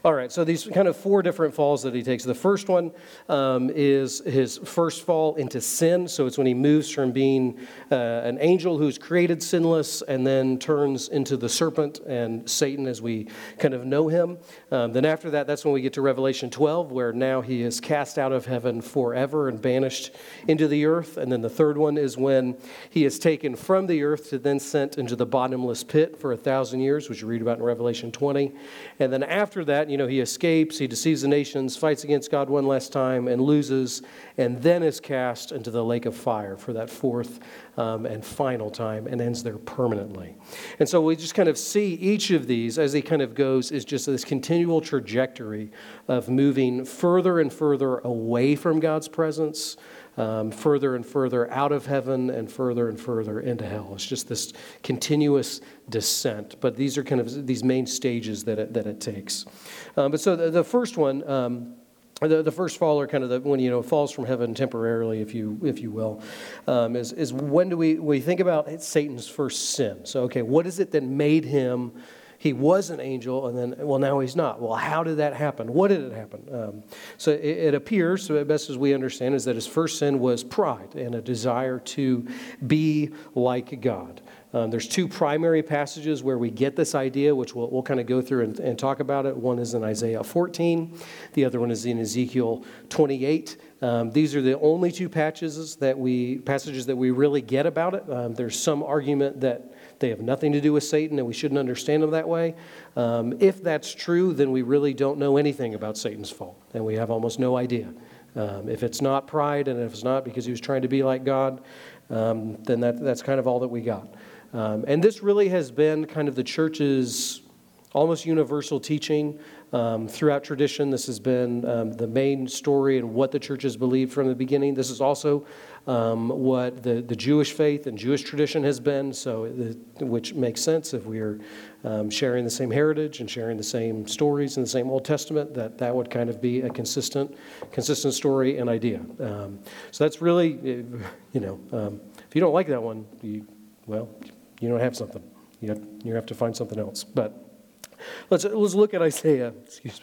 All right, so these kind of four different falls that he takes. The first one is his first fall into sin. So it's when he moves from being an angel who's created sinless and then turns into the serpent and Satan as we kind of know him. Then after that, that's when we get to Revelation 12, where now he is cast out of heaven forever and banished into the earth. And then the third one is when he is taken from the earth to then sent into the bottomless pit for 1,000 years, which you read about in Revelation 20. And then after that, he escapes, he deceives the nations, fights against God one last time and loses, and then is cast into the lake of fire for that fourth and final time and ends there permanently. And so we just kind of see each of these as he kind of goes is just this continual trajectory of moving further and further away from God's presence, further and further out of heaven and further into hell. It's just this continuous descent. But these are kind of these main stages that it takes. But so the first one, the first fall, or kind of when falls from heaven temporarily, if you will, is when we think about Satan's first sin. So okay, what is it that made him? He was an angel, and then, now he's not. Well, how did that happen? What did it happen? So it appears, so best as we understand, is that his first sin was pride and a desire to be like God. There's two primary passages where we get this idea, which we'll kind of go through and talk about it. One is in Isaiah 14. The other one is in Ezekiel 28. These are the only two passages that we really get about it. There's some argument that they have nothing to do with Satan and we shouldn't understand them that way. If that's true, then we really don't know anything about Satan's fall, and we have almost no idea. If it's not pride, and if it's not because he was trying to be like God, then that's kind of all that we got. And this really has been kind of the church's almost universal teaching throughout tradition. This has been the main story and what the church has believed from the beginning. This is also what the Jewish faith and Jewish tradition has been, which makes sense if we are sharing the same heritage and sharing the same stories in the same Old Testament, that would kind of be a consistent story and idea. So that's really, if you don't like that one, you don't have something. You have to find something else. But let's look at Isaiah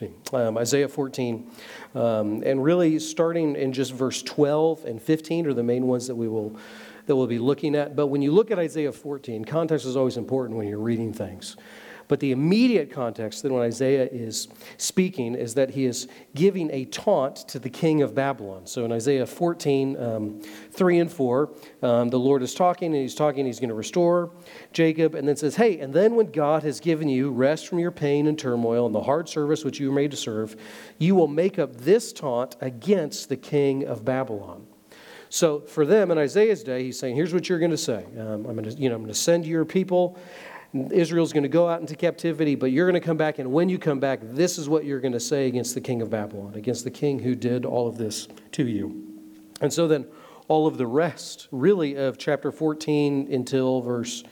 14, and really starting in just verse 12 and 15 are the main ones that we'll be looking at. But when you look at Isaiah 14, context is always important when you're reading things. But the immediate context that when Isaiah is speaking is that he is giving a taunt to the king of Babylon. So in Isaiah 14, 3 and 4, the Lord is talking, and he's going to restore Jacob, and then says, hey, and then when God has given you rest from your pain and turmoil and the hard service which you were made to serve, you will make up this taunt against the king of Babylon. So for them in Isaiah's day, he's saying, here's what you're going to say. I'm going to send your people. Israel's going to go out into captivity, but you're going to come back, and when you come back, this is what you're going to say against the king of Babylon, against the king who did all of this to you. And so then all of the rest, really, of chapter 14 until verse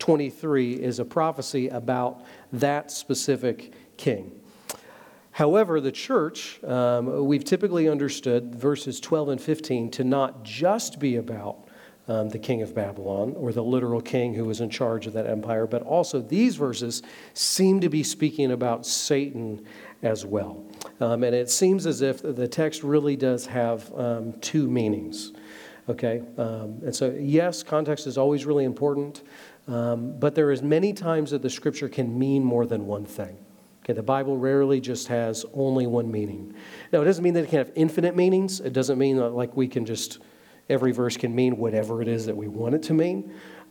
23 is a prophecy about that specific king. However, the church, we've typically understood verses 12 and 15 to not just be about the king of Babylon, or the literal king who was in charge of that empire, but also these verses seem to be speaking about Satan as well. And it seems as if the text really does have two meanings. Okay? And so, yes, context is always really important, but there is many times that the scripture can mean more than one thing. Okay, the Bible rarely just has only one meaning. Now, it doesn't mean that it can have infinite meanings. It doesn't mean that we can just... every verse can mean whatever it is that we want it to mean.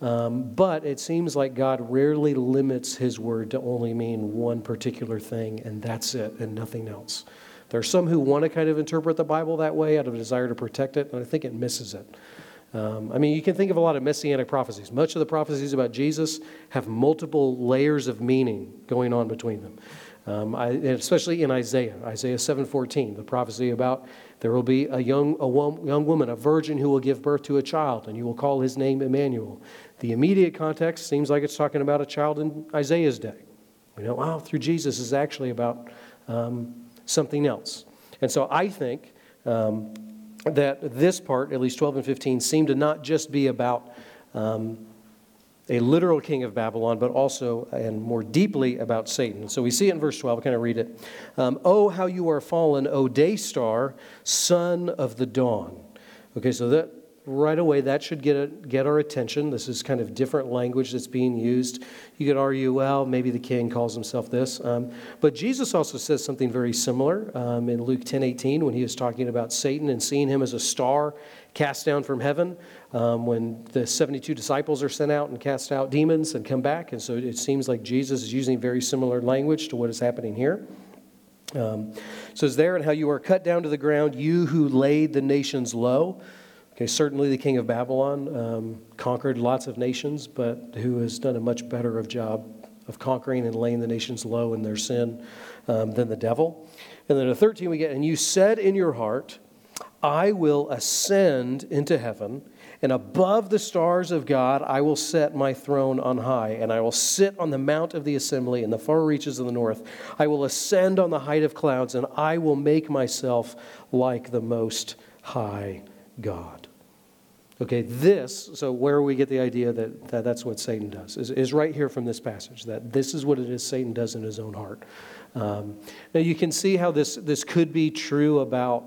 But it seems like God rarely limits his word to only mean one particular thing, and that's it, and nothing else. There are some who want to kind of interpret the Bible that way out of a desire to protect it, and I think it misses it. You can think of a lot of messianic prophecies. Much of the prophecies about Jesus have multiple layers of meaning going on between them. Especially in Isaiah 7:14, the prophecy about there will be a young woman, a virgin who will give birth to a child, and you will call his name Emmanuel. The immediate context seems like it's talking about a child in Isaiah's day. Through Jesus is actually about something else. And so I think that this part, at least 12 and 15, seem to not just be about a literal king of Babylon, but also and more deeply about Satan. So we see it in verse 12. I'll kind of read it. Oh, how you are fallen, O day star, son of the dawn. Okay, so that right away, that should get our attention. This is kind of different language that's being used. You could argue, well, maybe the king calls himself this. But Jesus also says something very similar in Luke 10:18 when he was talking about Satan and seeing him as a star cast down from heaven when the 72 disciples are sent out and cast out demons and come back. And so it seems like Jesus is using very similar language to what is happening here. So it's there, and how you are cut down to the ground, you who laid the nations low. Okay, certainly the king of Babylon conquered lots of nations, but who has done a much better of job of conquering and laying the nations low in their sin than the devil. And then at 13 we get, and you said in your heart, I will ascend into heaven, and above the stars of God I will set my throne on high, and I will sit on the mount of the assembly in the far reaches of the north. I will ascend on the height of clouds, and I will make myself like the Most High God. Okay, so where we get the idea that that's what Satan does is right here from this passage, that this is what it is Satan does in his own heart. Now you can see how this could be true about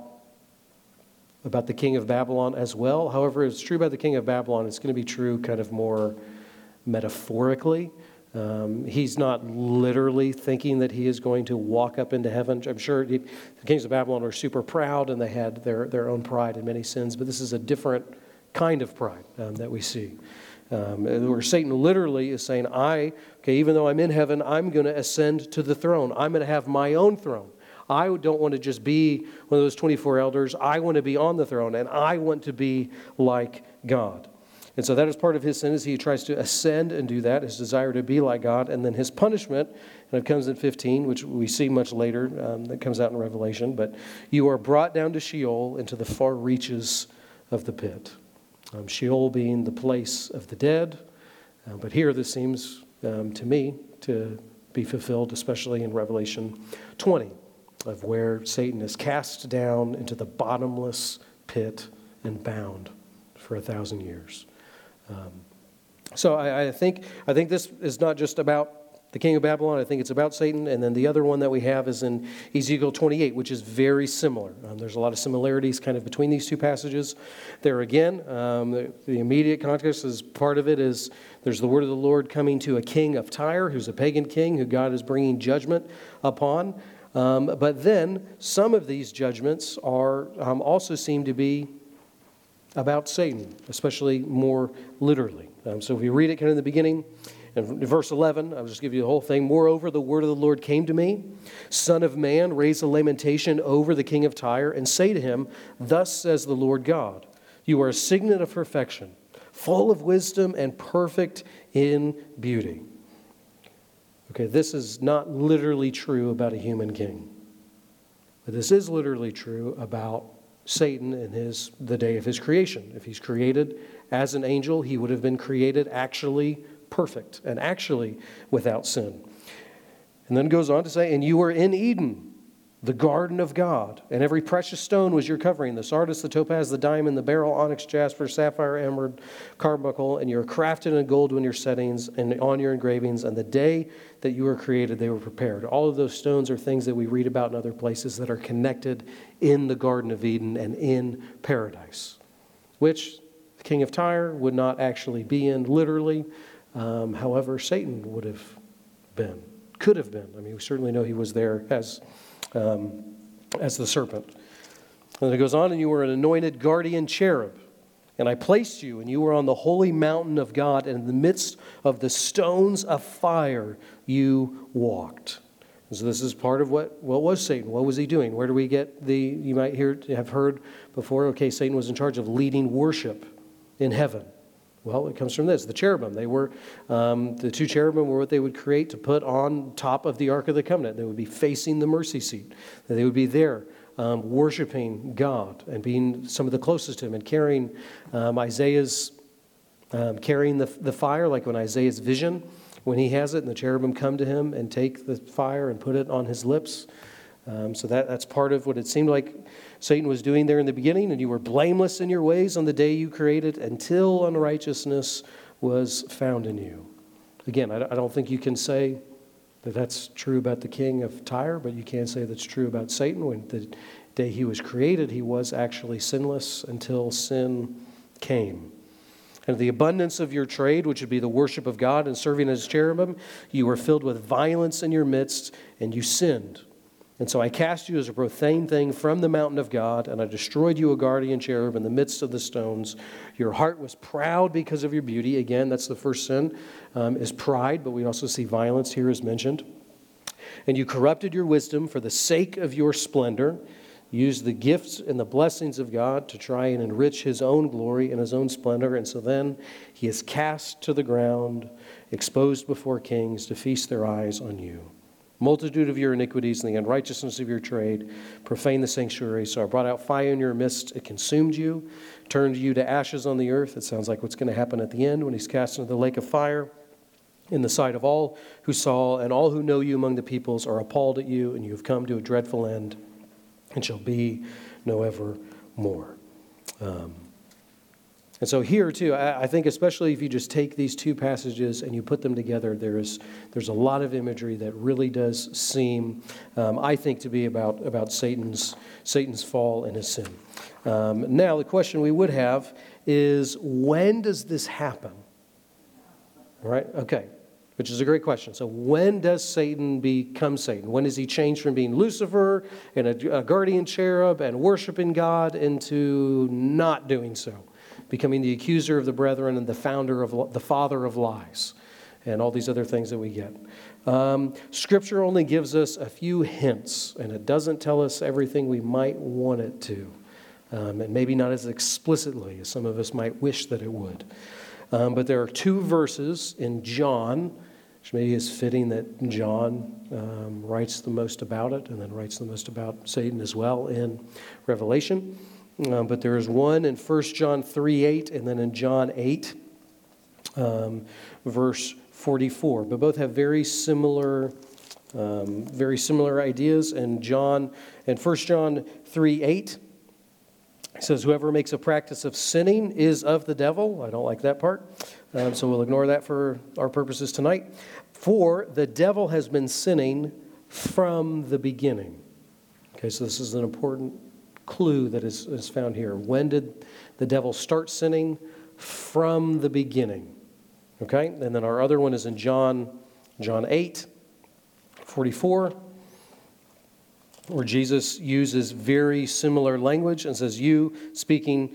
the king of Babylon as well. However, it's true about the king of Babylon, it's going to be true kind of more metaphorically. He's not literally thinking that he is going to walk up into heaven. I'm sure the kings of Babylon were super proud and they had their own pride and many sins, but this is a different kind of pride that we see. Where Satan literally is saying, even though I'm in heaven, I'm going to ascend to the throne. I'm going to have my own throne. I don't want to just be one of those 24 elders. I want to be on the throne, and I want to be like God. And so that is part of his sin, is he tries to ascend and do that, his desire to be like God. And then his punishment, and it comes in 15, which we see much later, that comes out in Revelation. But you are brought down to Sheol, into the far reaches of the pit. Sheol being the place of the dead. But here this seems to me to be fulfilled, especially in Revelation 20, of where Satan is cast down into the bottomless pit and bound for 1,000 years. So I think this is not just about the king of Babylon. I think it's about Satan. And then the other one that we have is in Ezekiel 28, which is very similar. There's a lot of similarities kind of between these two passages. There again, the immediate context is part of it is there's the word of the Lord coming to a king of Tyre, who's a pagan king, who God is bringing judgment upon. But then some of these judgments are also seem to be about Satan, especially more literally. So if we read it kind of in the beginning, in verse 11, I'll just give you the whole thing. Moreover, the word of the Lord came to me. Son of man, raise a lamentation over the king of Tyre, and say to him, Thus says the Lord God, you are a signet of perfection, full of wisdom and perfect in beauty. Okay, this is not literally true about a human king. But this is literally true about Satan in the day of his creation. If he's created as an angel, he would have been created actually perfect and actually without sin. And then it goes on to say, and you were in Eden, the garden of God, and every precious stone was your covering, the sardius, the topaz, the diamond, the beryl, onyx, jasper, sapphire, emerald, carbuncle, and you were crafted in gold on your settings and on your engravings, and the day that you were created, they were prepared. All of those stones are things that we read about in other places that are connected in the Garden of Eden and in paradise, which the king of Tyre would not actually be in literally. However, Satan could have been. I mean, we certainly know he was there as the serpent. And it goes on, and you were an anointed guardian cherub, and I placed you, and you were on the holy mountain of God, and in the midst of the stones of fire you walked. And so this is part of what was Satan? What was he doing? Where do we get you might have heard before, okay, Satan was in charge of leading worship in heaven. Well, it comes from this. The cherubim, they were, the two cherubim were what they would create to put on top of the Ark of the Covenant. They would be facing the mercy seat. They would be there worshiping God and being some of the closest to him and carrying carrying the fire, like when Isaiah's vision, when he has it and the cherubim come to him and take the fire and put it on his lips. So that's part of what it seemed like Satan was doing there in the beginning. And you were blameless in your ways on the day you created until unrighteousness was found in you. Again, I don't think you can say that that's true about the king of Tyre, but you can say that's true about Satan. When the day he was created, he was actually sinless until sin came. And the abundance of your trade, which would be the worship of God and serving as cherubim, you were filled with violence in your midst, and you sinned. And so I cast you as a profane thing from the mountain of God, and I destroyed you, a guardian cherub, in the midst of the stones. Your heart was proud because of your beauty. Again, that's the first sin, is pride, but we also see violence here as mentioned. And you corrupted your wisdom for the sake of your splendor. Used the gifts and the blessings of God to try and enrich his own glory and his own splendor. And so then he is cast to the ground, exposed before kings to feast their eyes on you. Multitude of your iniquities and the unrighteousness of your trade profane the sanctuary. So I brought out fire in your midst. It consumed you, turned you to ashes on the earth. It sounds like what's going to happen at the end when he's cast into the lake of fire. In the sight of all who saw and all who know you among the peoples are appalled at you, and you have come to a dreadful end, and shall be no evermore. And so here too, I think especially if you just take these two passages and you put them together, there's a lot of imagery that really does seem, I think, to be about Satan's fall and his sin. Now the question we would have is, when does this happen? All right? Okay. Which is a great question. So when does Satan become Satan? When does he change from being Lucifer and a guardian cherub and worshiping God into not doing so? Becoming the accuser of the brethren and the father of lies, and all these other things that we get. Scripture only gives us a few hints, and it doesn't tell us everything we might want it to. And maybe not as explicitly as some of us might wish that it would. But there are two verses in John, which maybe is fitting that John writes the most about it, and then writes the most about Satan as well in Revelation. But there is one in 1 John 3:8, and then in John 8, verse 44. But both have very similar ideas. And 1 John 3:8 says, "Whoever makes a practice of sinning is of the devil." I don't like that part, so we'll ignore that for our purposes tonight. "For the devil has been sinning from the beginning." Okay, so this is an important clue that is found here. When did the devil start sinning? From the beginning. Okay, and then our other one is in John 8:44. Where Jesus uses very similar language and says, you, speaking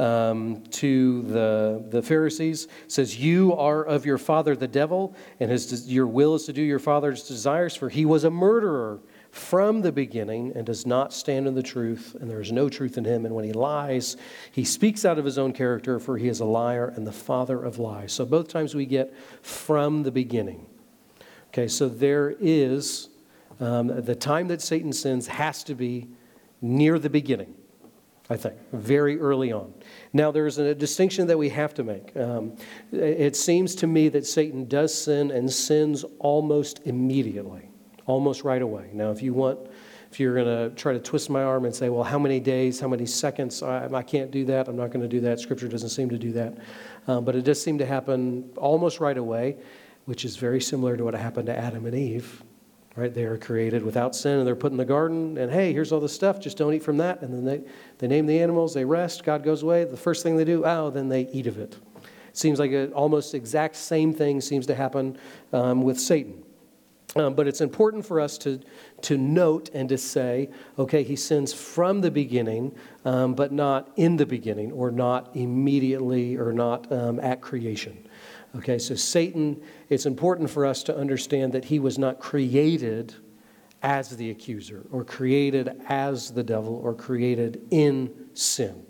to the Pharisees, says, "You are of your father the devil, and your will is to do your father's desires, for he was a murderer from the beginning and does not stand in the truth, and there is no truth in him. And when he lies, he speaks out of his own character, for he is a liar and the father of lies." So both times we get "from the beginning." Okay, so there is... the time that Satan sins has to be near the beginning, I think, very early on. Now, there's a distinction that we have to make. It seems to me that Satan does sin and sins almost immediately, almost right away. Now, if you're going to try to twist my arm and say, well, how many days, how many seconds, I can't do that, I'm not going to do that. Scripture doesn't seem to do that. But it does seem to happen almost right away, which is very similar to what happened to Adam and Eve. Right, they are created without sin, and they're put in the garden, and hey, here's all the stuff, just don't eat from that. And then they name the animals, they rest, God goes away. The first thing they do, then they eat of it. It seems like an almost exact same thing seems to happen with Satan. But it's important for us to note and to say, okay, he sins from the beginning, but not in the beginning, or not immediately, or not at creation. Okay, so Satan, it's important for us to understand that he was not created as the accuser, or created as the devil, or created in sin.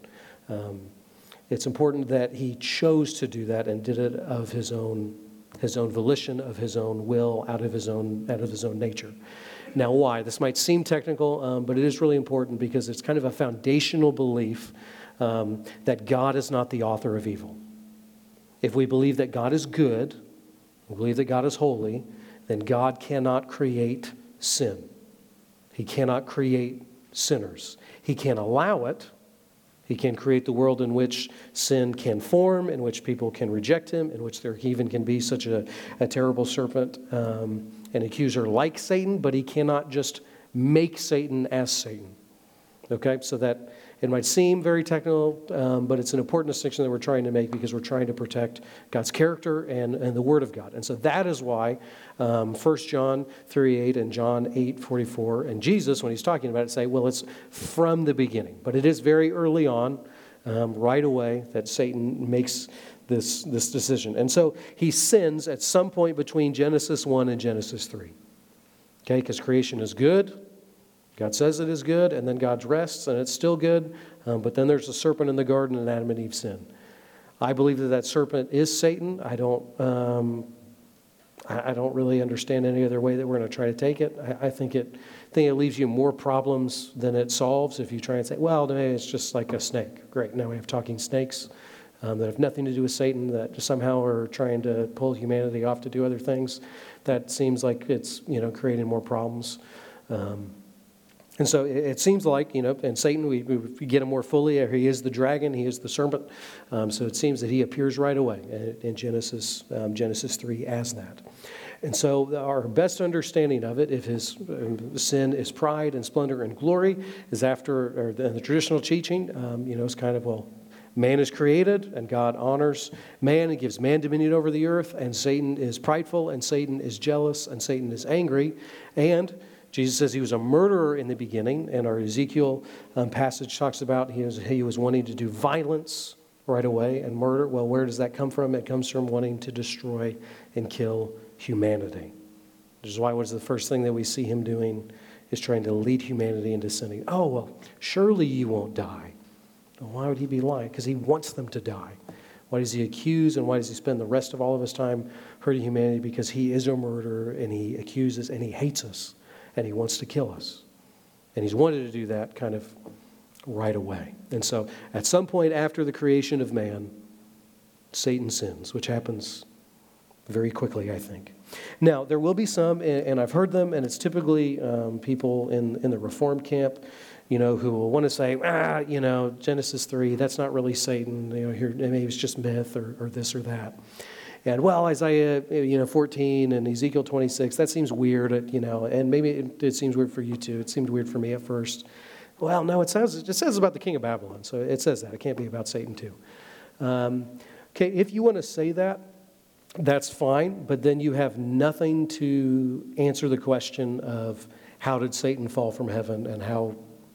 It's important that he chose to do that and did it of his own volition, of his own will, out of his own nature. Now, why? This might seem technical, but it is really important because it's kind of a foundational belief that God is not the author of evil. If we believe that God is good, we believe that God is holy, then God cannot create sin. He cannot create sinners. He can allow it. He can create the world in which sin can form, in which people can reject him, in which there even can be such a terrible serpent, an accuser like Satan, but he cannot just make Satan as Satan. Okay, so that it might seem very technical, but it's an important distinction that we're trying to make because we're trying to protect God's character and the Word of God. And so that is why 1 John 3:8 and John 8:44 and Jesus, when he's talking about it, say, well, it's from the beginning. But it is very early on, right away, that Satan makes this decision. And so he sins at some point between Genesis 1 and Genesis 3. Okay, because creation is good. God says it is good, and then God rests, and it's still good. But then there's a serpent in the garden, and Adam and Eve sin. I believe that serpent is Satan. I don't really understand any other way that we're going to try to take it. I think it leaves you more problems than it solves if you try and say, well, maybe it's just like a snake. Great, now we have talking snakes that have nothing to do with Satan, that somehow are trying to pull humanity off to do other things. That seems like it's creating more problems. And so it seems like, and Satan, we get him more fully. He is the dragon. He is the serpent. So it seems that he appears right away in Genesis 3 as that. And so our best understanding of it, if his sin is pride and splendor and glory, is after, or the traditional teaching, it's kind of, well, man is created and God honors man and gives man dominion over the earth, and Satan is prideful and Satan is jealous and Satan is angry. And Jesus says he was a murderer in the beginning, and our Ezekiel passage talks about he was wanting to do violence right away and murder. Well, where does that come from? It comes from wanting to destroy and kill humanity. Which is why what is the first thing that we see him doing is trying to lead humanity into sinning. Oh, well, surely you won't die. Well, why would he be lying? Because he wants them to die. Why does he accuse, and why does he spend the rest of all of his time hurting humanity? Because he is a murderer, and he accuses, and he hates us. And he wants to kill us. And he's wanted to do that kind of right away. And so at some point after the creation of man, Satan sins, which happens very quickly, I think. Now, there will be some, and I've heard them, and it's typically people in the Reformed camp, who will want to say, Genesis 3, that's not really Satan. Here, maybe it's just myth or this or that. And well, Isaiah 14 and Ezekiel 26, that seems weird, and maybe it seems weird for you too. It seemed weird for me at first. Well, no, it says about the king of Babylon, so it says that. It can't be about Satan too. Okay, if you want to say that, that's fine, but then you have nothing to answer the question of how did Satan fall from heaven and how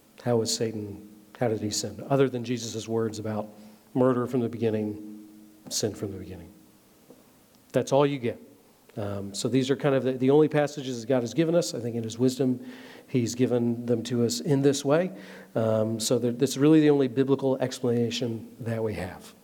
did he sin, other than Jesus' words about murder from the beginning, sin from the beginning. That's all you get. So these are kind of the only passages that God has given us. I think in his wisdom, he's given them to us in this way. So that's really the only biblical explanation that we have.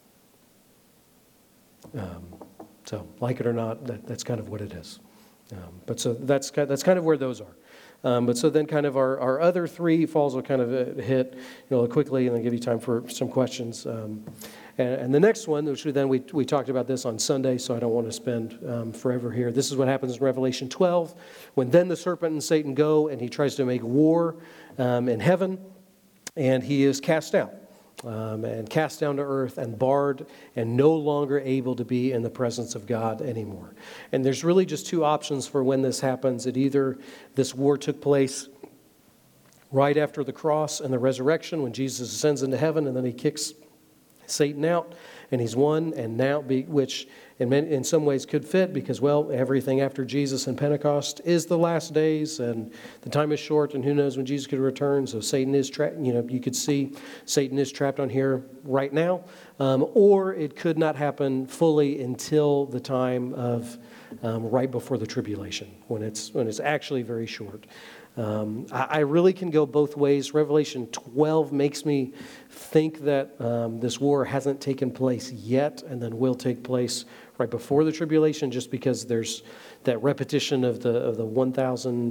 So like it or not, that's kind of what it is. But so that's kind of where those are. But so then kind of our other three falls will kind of hit quickly and then give you time for some questions. And the next one, which we talked about this on Sunday, so I don't want to spend forever here. This is what happens in Revelation 12, when then the serpent and Satan go and he tries to make war in heaven, and he is cast out. And cast down to earth and barred and no longer able to be in the presence of God anymore. And there's really just two options for when this happens. Either this war took place right after the cross and the resurrection when Jesus ascends into heaven and then he kicks Satan out and he's won, and now which in some ways could fit because, well, everything after Jesus and Pentecost is the last days and the time is short and who knows when Jesus could return. So Satan is trapped, you could see Satan is trapped on here right now. Or it could not happen fully until the time of right before the tribulation when it's actually very short. I really can go both ways. Revelation 12 makes me think that this war hasn't taken place yet and then will take place right before the tribulation, just because there's that repetition of the 1,000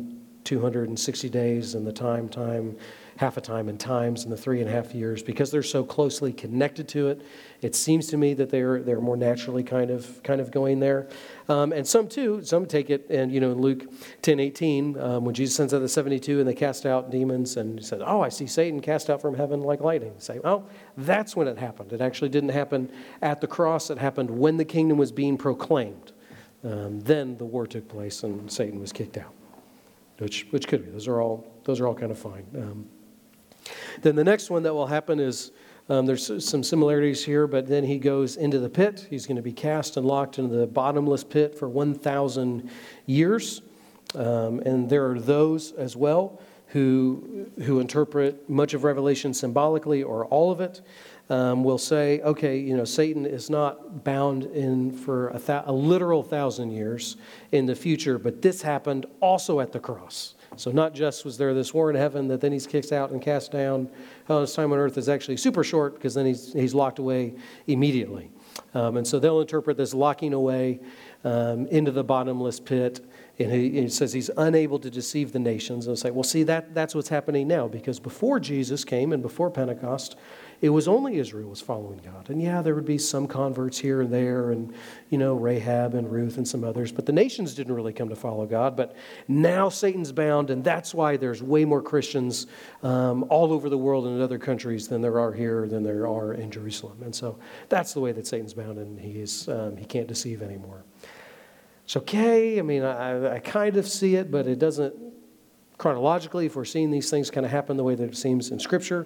260 days and the time, half a time and times and the 3.5 years, because they're so closely connected to it. It seems to me that they're more naturally kind of going there. And some take it, and in Luke 10:18, when Jesus sends out the 72 and they cast out demons, and he said, "Oh, I see Satan cast out from heaven like lightning." They say, "Oh, that's when it happened. It actually didn't happen at the cross. It happened when the kingdom was being proclaimed. Then the war took place and Satan was kicked out." Which could be. Those are all kind of fine. Then the next one that will happen is, there's some similarities here, but then he goes into the pit. He's going to be cast and locked into the bottomless pit for 1,000 years. And there are those as well who interpret much of Revelation symbolically or all of it. Will say, okay, Satan is not bound in for a literal 1,000 years in the future, but this happened also at the cross. So not just was there this war in heaven that then he's kicked out and cast down. His time on earth is actually super short, because then he's locked away immediately. And so they'll interpret this locking away into the bottomless pit. And he says he's unable to deceive the nations. And they'll say, well, see, that's what's happening now, because before Jesus came and before Pentecost, it was only Israel was following God. And yeah, there would be some converts here and there, and, Rahab and Ruth and some others, but the nations didn't really come to follow God. But now Satan's bound, and that's why there's way more Christians all over the world and in other countries than there are here, than there are in Jerusalem. And so that's the way that Satan's bound, and he can't deceive anymore. It's okay. I kind of see it, but it doesn't chronologically, if we're seeing these things kind of happen the way that it seems in Scripture.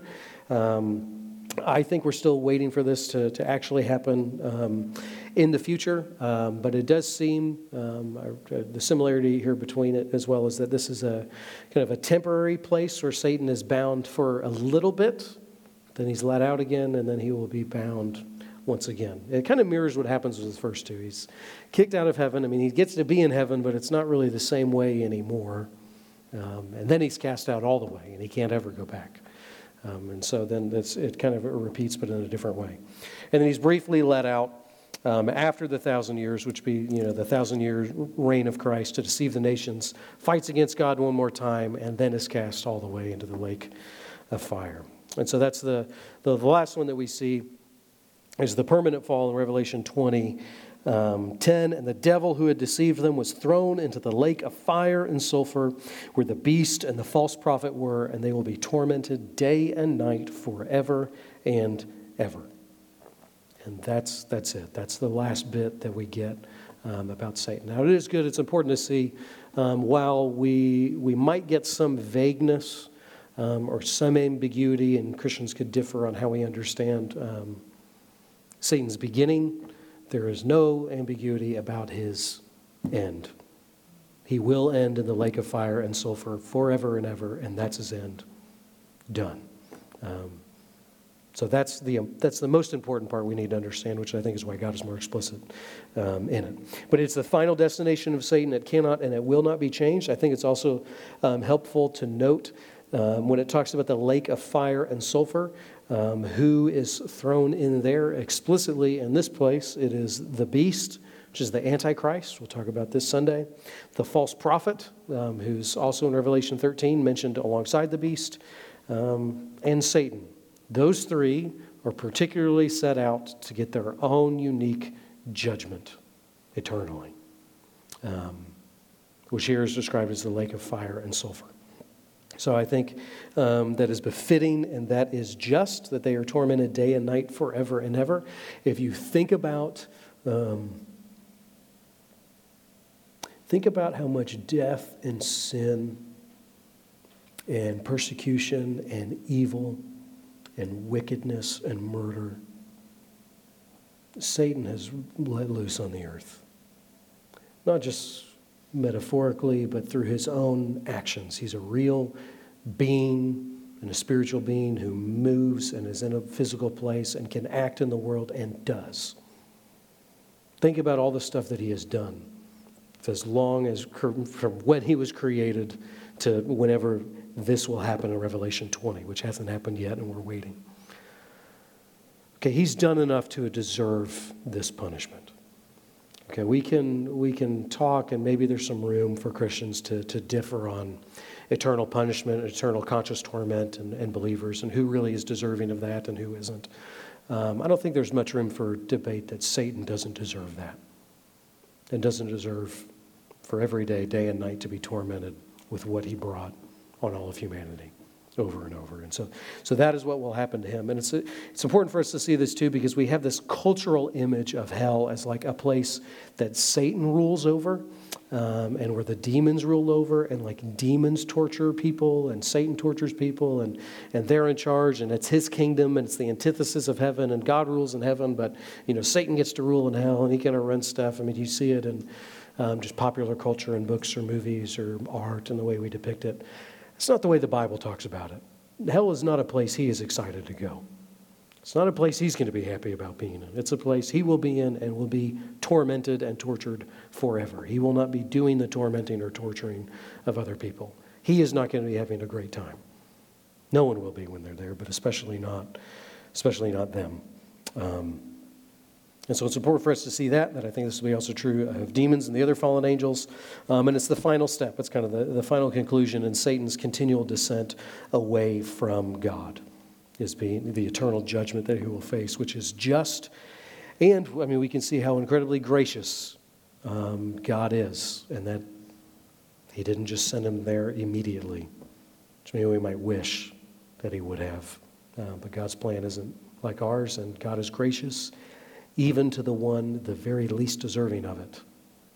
I think we're still waiting for this to actually happen in the future, but it does seem, the similarity here between it as well, is that this is a kind of a temporary place where Satan is bound for a little bit, then he's let out again, and then he will be bound once again. It kind of mirrors what happens with the first two. He's kicked out of heaven. He gets to be in heaven, but it's not really the same way anymore. And then he's cast out all the way, and he can't ever go back. And so then it kind of repeats, but in a different way. And then he's briefly let out after the 1,000 years, which be the 1,000-year reign of Christ to deceive the nations, fights against God one more time, and then is cast all the way into the lake of fire. And so that's the last one that we see is the permanent fall in Revelation 20. 10, and the devil who had deceived them was thrown into the lake of fire and sulfur, where the beast and the false prophet were, and they will be tormented day and night forever and ever. And that's it. That's the last bit that we get about Satan. Now, it is good. It's important to see, while we might get some vagueness or some ambiguity, and Christians could differ on how we understand Satan's beginning, there is no ambiguity about his end. He will end in the lake of fire and sulfur forever and ever, and that's his end. Done. So that's the most important part we need to understand, which I think is why God is more explicit in it. But it's the final destination of Satan. It cannot and it will not be changed. I think it's also helpful to note when it talks about the lake of fire and sulfur, who is thrown in there explicitly in this place. It is the beast, which is the Antichrist. We'll talk about this Sunday. The false prophet, who's also in Revelation 13 mentioned alongside the beast, and Satan. Those three are particularly set out to get their own unique judgment eternally, which here is described as the lake of fire and sulfur. So I think that is befitting, and that is just, that they are tormented day and night forever and ever. If you think about how much death and sin and persecution and evil and wickedness and murder Satan has let loose on the earth. Not just metaphorically, but through his own actions. He's a real being and a spiritual being who moves and is in a physical place and can act in the world and does. Think about all the stuff that he has done as long as from when he was created to whenever this will happen in Revelation 20, which hasn't happened yet, and we're waiting. Okay, he's done enough to deserve this punishment. Okay, we can talk, and maybe there's some room for Christians to differ on eternal punishment, eternal conscious torment and believers, and who really is deserving of that and who isn't. I don't think there's much room for debate that Satan doesn't deserve that and doesn't deserve for every day and night, to be tormented with what he brought on all of humanity over and over. And so that is what will happen to him. And it's important for us to see this too, because we have this cultural image of hell as like a place that Satan rules over, and where the demons rule over, and like demons torture people and Satan tortures people, and they're in charge, and it's his kingdom, and it's the antithesis of heaven, and God rules in heaven, but Satan gets to rule in hell, and he kind of runs stuff. I mean, you see it in just popular culture in books or movies or art and the way we depict it. It's not the way the Bible talks about it. Hell is not a place he is excited to go. It's not a place he's going to be happy about being in. It's a place he will be in and will be tormented and tortured forever. He will not be doing the tormenting or torturing of other people. He is not going to be having a great time. No one will be when they're there, but especially not them. And so it's important for us to see that I think this will be also true of demons and the other fallen angels. And it's the final step. It's kind of the final conclusion in Satan's continual descent away from God, is being the eternal judgment that he will face, which is just. And, I mean, we can see how incredibly gracious God is, and that he didn't just send him there immediately, which maybe we might wish that he would have. But God's plan isn't like ours, and God is gracious even to the one, the very least deserving of it.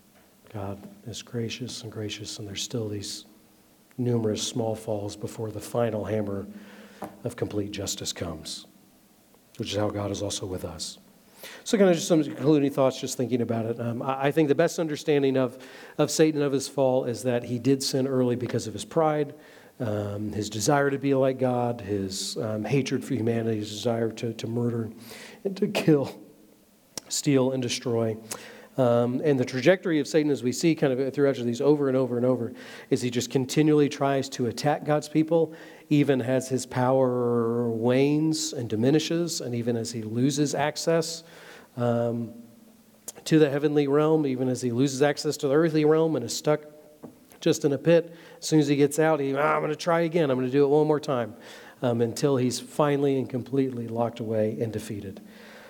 God is gracious, and there's still these numerous small falls before the final hammer of complete justice comes, which is how God is also with us. So kind of just some concluding thoughts, just thinking about it. I think the best understanding of Satan, of his fall, is that he did sin early because of his pride, his desire to be like God, his hatred for humanity, his desire to murder and to kill, steal, and destroy. And the trajectory of Satan, as we see kind of throughout these over and over and over, is he just continually tries to attack God's people, even as his power wanes and diminishes, and even as he loses access to the heavenly realm, even as he loses access to the earthly realm and is stuck just in a pit. As soon as he gets out, I'm going to try again. I'm going to do it one more time, until he's finally and completely locked away and defeated.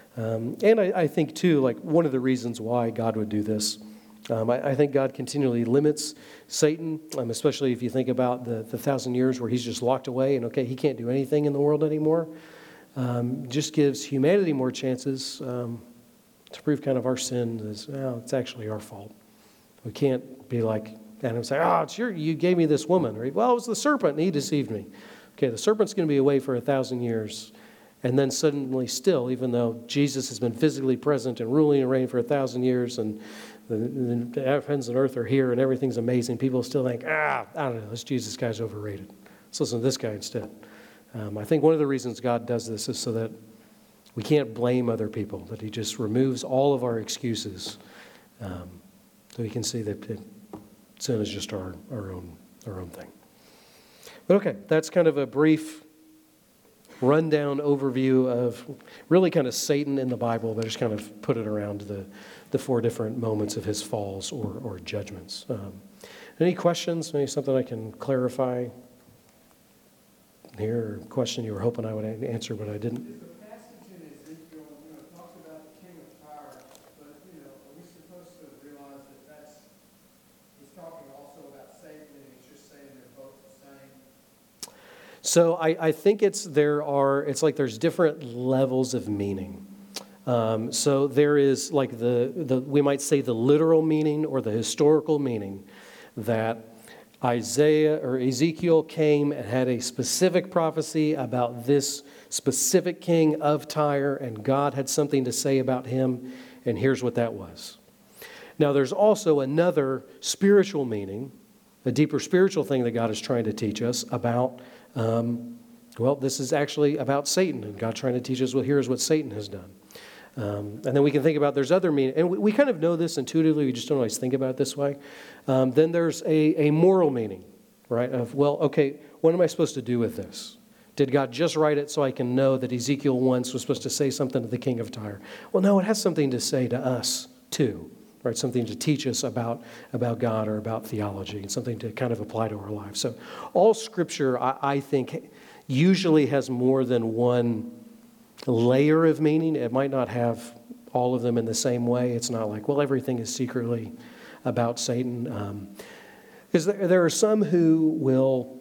And I think, too, like one of the reasons why God would do this, I think God continually limits Satan, especially if you think about the 1,000 years where he's just locked away and, he can't do anything in the world anymore. Just gives humanity more chances to prove kind of our sin is, it's actually our fault. We can't be like Adam and say, you gave me this woman. Or, well, it was the serpent and he deceived me. Okay, the serpent's going to be away for 1,000 years. And then suddenly still, even though Jesus has been physically present and ruling and reigning for 1,000 years, and the heavens and earth are here and everything's amazing, people still think, I don't know, this Jesus guy's overrated. Let's listen to this guy instead. I think one of the reasons God does this is so that we can't blame other people, that he just removes all of our excuses, so we can see that sin is just our own thing. But okay, that's kind of a brief rundown overview of really kind of Satan in the Bible, but just kind of put it around the four different moments of his falls or judgments. Any questions? Maybe something I can clarify here, or a question you were hoping I would answer, but I didn't? Is the passage in Ezekiel, talks about the king of Tyre, but, are we supposed to realize that he's talking also about Satan, and he's just saying they're both the same? So I think it's like there's different levels of meaning. So there is like we might say the literal meaning or the historical meaning that Isaiah or Ezekiel came and had a specific prophecy about this specific king of Tyre, and God had something to say about him, and here's what that was. Now there's also another spiritual meaning, a deeper spiritual thing that God is trying to teach us about. This is actually about Satan, and God trying to teach us, here's what Satan has done. And then we can think about there's other meaning, and we kind of know this intuitively, we just don't always think about it this way. Then there's a moral meaning, right, of, what am I supposed to do with this? Did God just write it so I can know that Ezekiel once was supposed to say something to the king of Tyre? Well, no, it has something to say to us, too. right? Something to teach us about God or about theology, and something to kind of apply to our lives. So all Scripture, I think, usually has more than one layer of meaning. It might not have all of them in the same way. It's not like, well, everything is secretly about Satan. Because there are some who will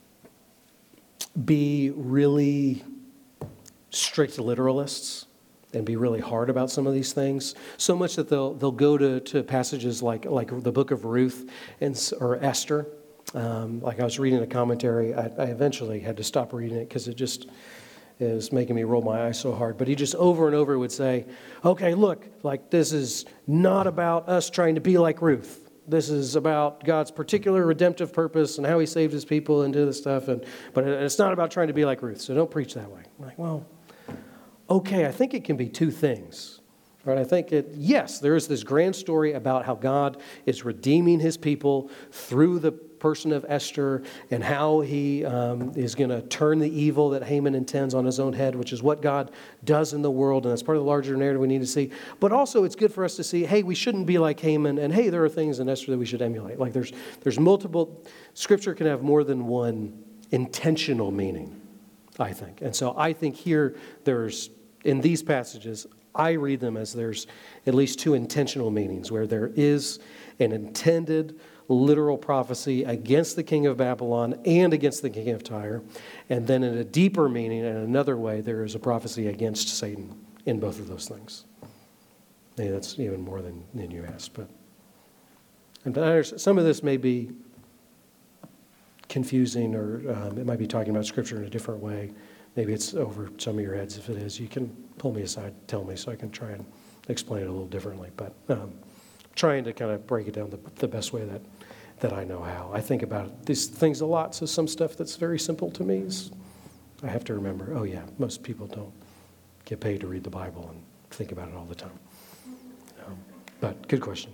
be really strict literalists and be really hard about some of these things, so much that they'll go to passages like the book of Ruth or Esther. Like I was reading a commentary, I eventually had to stop reading it because it was making me roll my eyes so hard. But he just over and over would say, okay, look, like this is not about us trying to be like Ruth. This is about God's particular redemptive purpose and how he saved his people and did this stuff. But it's not about trying to be like Ruth, so don't preach that way. I'm like, well, okay, I think it can be two things. Right? I think yes, there is this grand story about how God is redeeming his people through the person of Esther and how he is going to turn the evil that Haman intends on his own head, which is what God does in the world, and that's part of the larger narrative we need to see. But also it's good for us to see, hey, we shouldn't be like Haman, and hey, there are things in Esther that we should emulate. Like there's multiple, Scripture can have more than one intentional meaning, I think. And so I think here in these passages, I read them as there's at least two intentional meanings, where there is an intended literal prophecy against the king of Babylon and against the king of Tyre. And then in a deeper meaning, in another way, there is a prophecy against Satan in both of those things. Maybe that's even more than you asked. But some of this may be confusing, or it might be talking about Scripture in a different way. Maybe it's over some of your heads. If it is, you can pull me aside, tell me, so I can try and explain it a little differently. But trying to kind of break it down the best way that I know how. I think about these things a lot, so some stuff that's very simple to me is I have to remember, oh yeah, most people don't get paid to read the Bible and think about it all the time. But good question.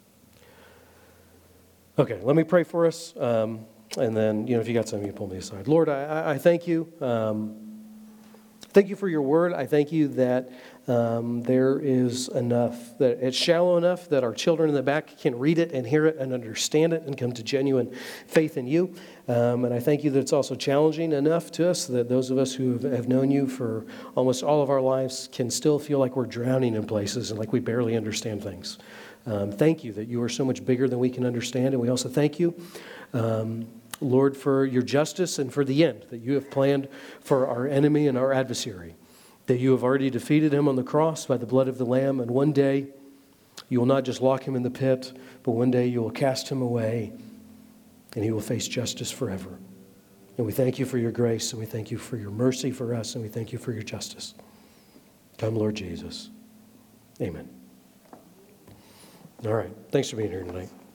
Okay, let me pray for us. And then, if you got something, you pull me aside. Lord, I thank you. Thank you for your word. I thank you that there is enough, that it's shallow enough that our children in the back can read it and hear it and understand it and come to genuine faith in you. And I thank you that it's also challenging enough to us that those of us who have known you for almost all of our lives can still feel like we're drowning in places and like we barely understand things. Thank you that you are so much bigger than we can understand. And we also thank you, Lord, for your justice and for the end that you have planned for our enemy and our adversary, that you have already defeated him on the cross by the blood of the Lamb, and one day you will not just lock him in the pit, but one day you will cast him away and he will face justice forever. And we thank you for your grace, and we thank you for your mercy for us, and we thank you for your justice. Come, Lord Jesus. Amen. All right. Thanks for being here tonight.